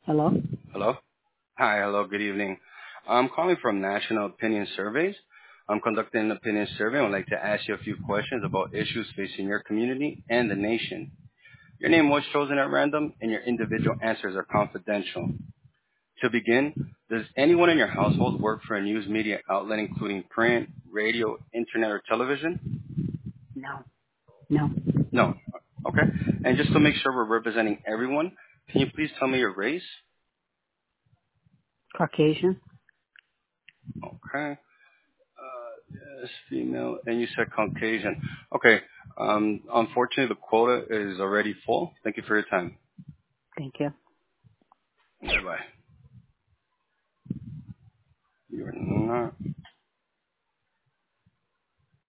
Hello? Hello? Hi, hello, good evening. I'm calling from National Opinion Surveys. I'm conducting an opinion survey. I'd like to ask you a few questions about issues facing your community and the nation. Your name was chosen at random, and your individual answers are confidential. To begin, does anyone in your household work for a news media outlet including print, radio, internet, or television? No. No. No. Okay. And just to make sure we're representing everyone, can you please tell me your race? Caucasian? Okay. Yes, female, and you said Caucasian. Okay. Unfortunately, the quota is already full. Thank you for your time. Thank you. Bye bye. You're not.